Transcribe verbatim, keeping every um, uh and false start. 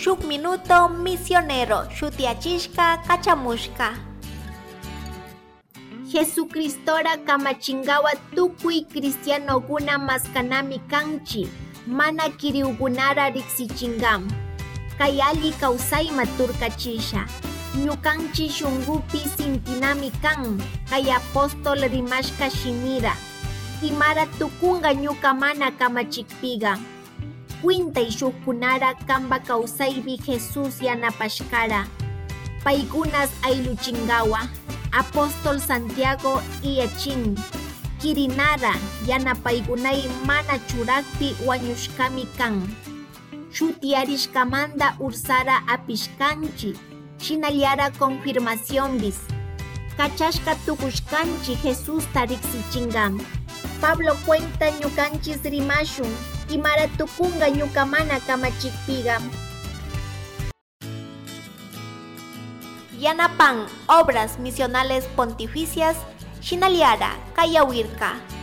shuk minuto misionero shutiachishka kachamushka. Jesucristora kamachingawa tukuy cristianokuna maskanami kanchi, mana kiriukunara riksichingam. Kay alli kawsayma turkachisha. Ñukanchi shungupi sintinami kan, kay apostol rimashka shimira. Imara tukunga ñuka mana kamachikpiga. Kwintay shukkunara kamba kawsaypi Jesus yanapashkara. Paykunas ayluchingawa. Apóstol Santiago iyachin, kirinara yanapaykunay mana churakpi wañushkami kan. Shutiarishkamanta ursara apishkanchi, shinallara confirmacionbis. Kachashka tukushkanchi Jesus tariksichingam. Pablo cuenta ñukanchis rimashun, imara tukunga ñuka mana kamachikpigam. Yanapan obras misionales pontificias, shinaliara, kayawirka.